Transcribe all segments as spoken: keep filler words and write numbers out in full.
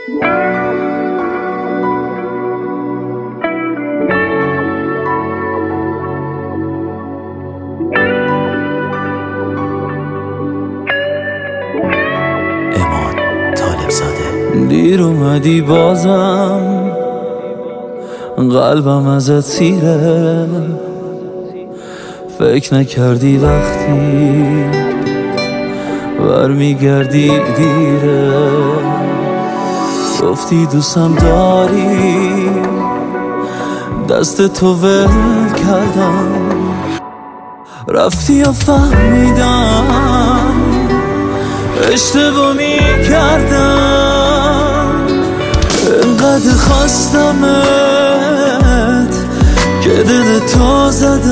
امان طالب زاده. دیر اومدی بازم، قلبم ازت سیره. فکر نکردی وقتی برمیگردی دیره. گفتی دوستم داری، دست تو ول کردم. رفتی و فهمیدم اشتباه میکردم. انقدر خواستمت که دل تو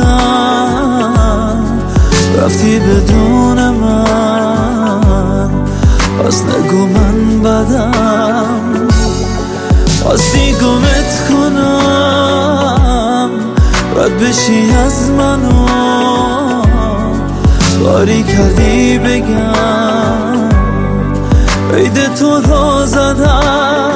زدم. رفتی بدون من، پس نگو من بدم. خواستی گمت کنم، رد بشی از منو. کاری کردی بگم عید تو رو زدم.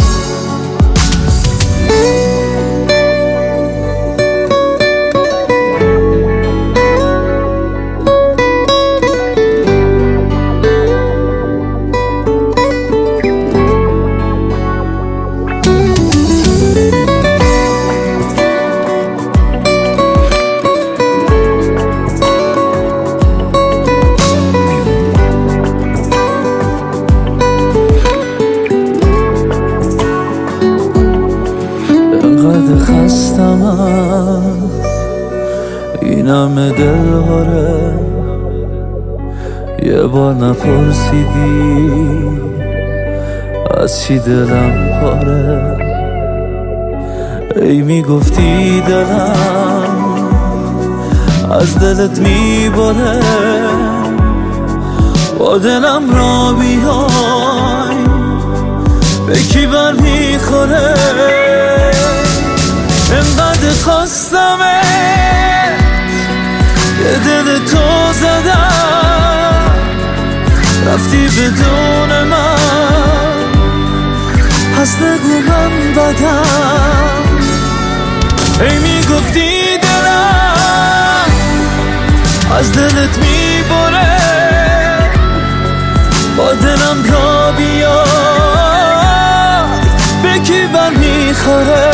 خستم از این همه دلهاره. یه بار نپرسیدی از چی دلم پاره. ای میگفتی دلم از دلت میباره. با دلم را بیای به کی بر میخوره. انقدر خواستمت یه دل تو زدم. رفتی بدون من، پس نگو من بدم. ای میگفتی دلم از دلت میبره. با دلم را بیا به کی بر میخوره.